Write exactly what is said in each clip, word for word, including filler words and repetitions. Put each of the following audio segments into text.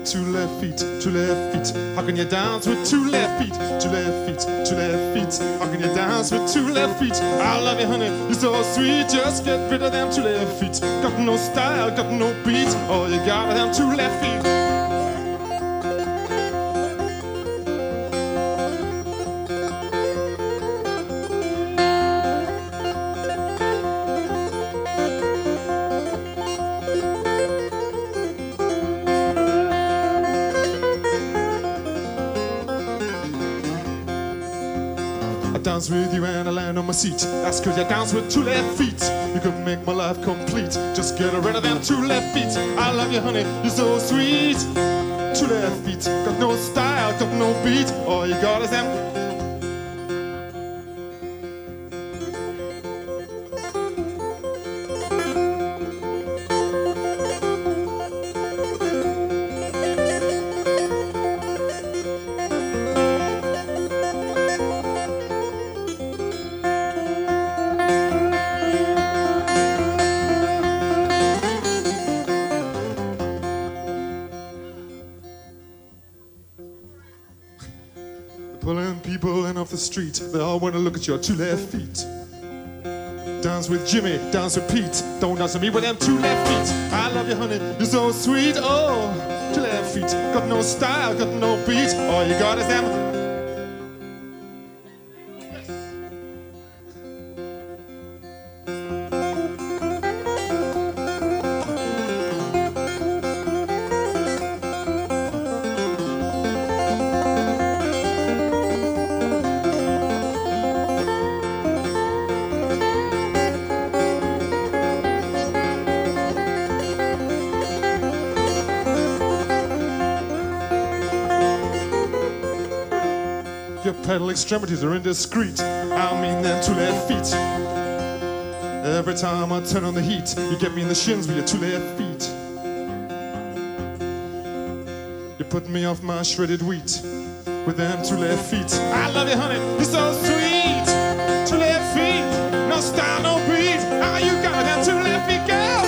with two left feet, two left feet? How can you dance with two left feet, two left feet, two left feet? How can you dance with two left feet? I love you, honey, you're so sweet. Just get rid of them two left feet. Got no style, got no beat. Oh, you got them two left feet. Dance with you and I land on my seat. That's cause you dance with two left feet. You could make my life complete. Just get rid of them two left feet. I love you, honey, you're so sweet. Two left feet, got no style, got no beat. All you got is them. Pulling people in off the street, they all want to look at your two left feet. Dance with Jimmy, dance with Pete. Don't dance with me with them two left feet. I love you, honey, you're so sweet. Oh, two left feet, got no style, got no beat. All you got is them. Your pedal extremities are indiscreet. I mean them two left feet. Every time I turn on the heat, you get me in the shins with your two left feet. You put me off my shredded wheat with them two left feet. I love you, honey, you're so sweet. Two left feet, no style, no beat. How you got them two left feet, girl?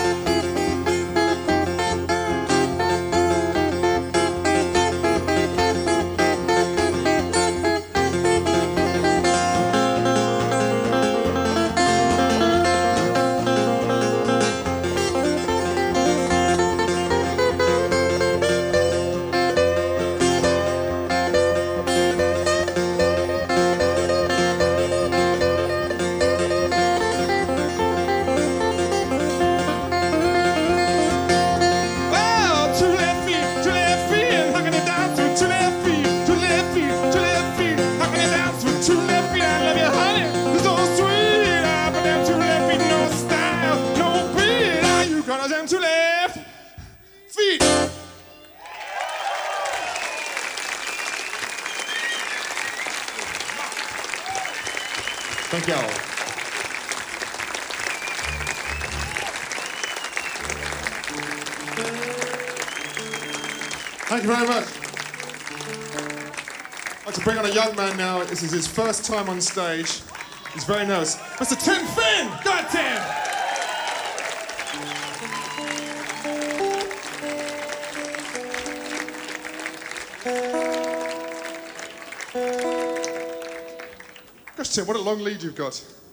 Two left feet. Thank y'all. Thank you very much. I'd like to bring on a young man now. This is his first time on stage. He's very nervous. Mister Tim Finn! Go ahead, Tim! Gosh, Tim, what a long lead you've got.